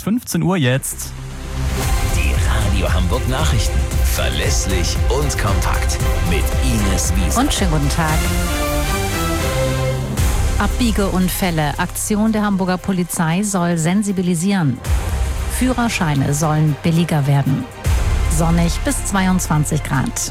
15 Uhr jetzt. Die Radio Hamburg Nachrichten. Verlässlich und kompakt. Mit Ines Wiesner. Und schönen guten Tag. Abbiegeunfälle. Aktion der Hamburger Polizei soll sensibilisieren. Führerscheine sollen billiger werden. Sonnig bis 22 Grad.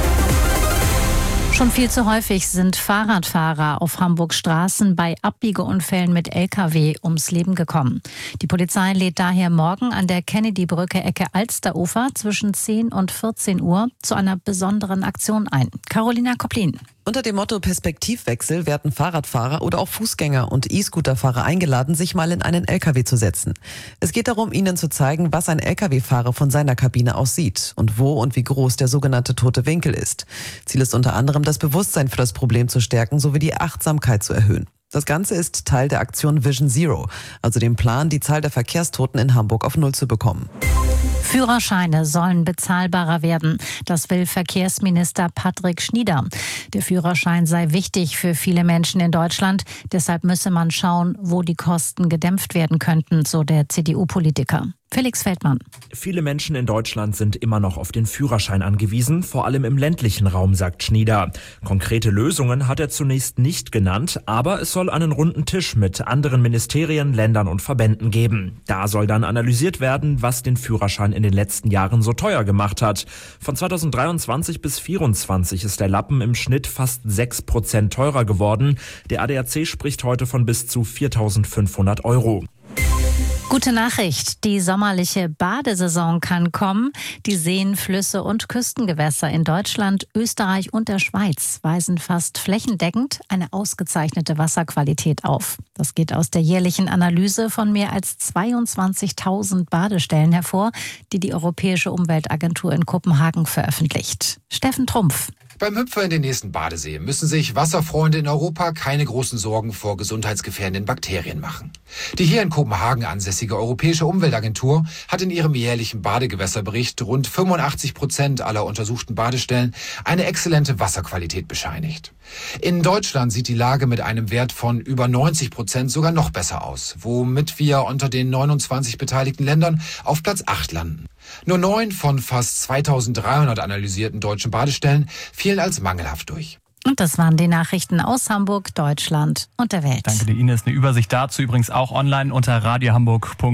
Schon viel zu häufig sind Fahrradfahrer auf Hamburgs Straßen bei Abbiegeunfällen mit Lkw ums Leben gekommen. Die Polizei lädt daher morgen an der Kennedy-Brücke Ecke Alsterufer zwischen 10 und 14 Uhr zu einer besonderen Aktion ein. Carolina Koplin. Unter dem Motto Perspektivwechsel werden Fahrradfahrer oder auch Fußgänger und E-Scooterfahrer eingeladen, sich mal in einen LKW zu setzen. Es geht darum, ihnen zu zeigen, was ein LKW-Fahrer von seiner Kabine aus sieht und wo und wie groß der sogenannte tote Winkel ist. Ziel ist unter anderem, das Bewusstsein für das Problem zu stärken sowie die Achtsamkeit zu erhöhen. Das Ganze ist Teil der Aktion Vision Zero, also dem Plan, die Zahl der Verkehrstoten in Hamburg auf 0 zu bekommen. Führerscheine sollen bezahlbarer werden. Das will Verkehrsminister Patrick Schnieder. Der Führerschein sei wichtig für viele Menschen in Deutschland. Deshalb müsse man schauen, wo die Kosten gedämpft werden könnten, so der CDU-Politiker. Felix Feldmann. Viele Menschen in Deutschland sind immer noch auf den Führerschein angewiesen, vor allem im ländlichen Raum, sagt Schnieder. Konkrete Lösungen hat er zunächst nicht genannt, aber es soll einen runden Tisch mit anderen Ministerien, Ländern und Verbänden geben. Da soll dann analysiert werden, was den Führerschein in den letzten Jahren so teuer gemacht hat. Von 2023 bis 2024 ist der Lappen im Schnitt fast 6% teurer geworden. Der ADAC spricht heute von bis zu 4.500 €. Gute Nachricht, die sommerliche Badesaison kann kommen. Die Seen, Flüsse und Küstengewässer in Deutschland, Österreich und der Schweiz weisen fast flächendeckend eine ausgezeichnete Wasserqualität auf. Das geht aus der jährlichen Analyse von mehr als 22.000 Badestellen hervor, die die Europäische Umweltagentur in Kopenhagen veröffentlicht. Steffen Trumpf. Beim Hüpfer in den nächsten Badesee müssen sich Wasserfreunde in Europa keine großen Sorgen vor gesundheitsgefährdenden Bakterien machen. Die hier in Kopenhagen ansässige Europäische Umweltagentur hat in ihrem jährlichen Badegewässerbericht rund 85% aller untersuchten Badestellen eine exzellente Wasserqualität bescheinigt. In Deutschland sieht die Lage mit einem Wert von über 90% sogar noch besser aus, womit wir unter den 29 beteiligten Ländern auf Platz 8 landen. Nur 9 von fast 2300 analysierten deutschen Badestellen fielen als mangelhaft durch. Und das waren die Nachrichten aus Hamburg, Deutschland und der Welt. Danke dir, Ines. Eine Übersicht dazu übrigens auch online unter radiohamburg.de.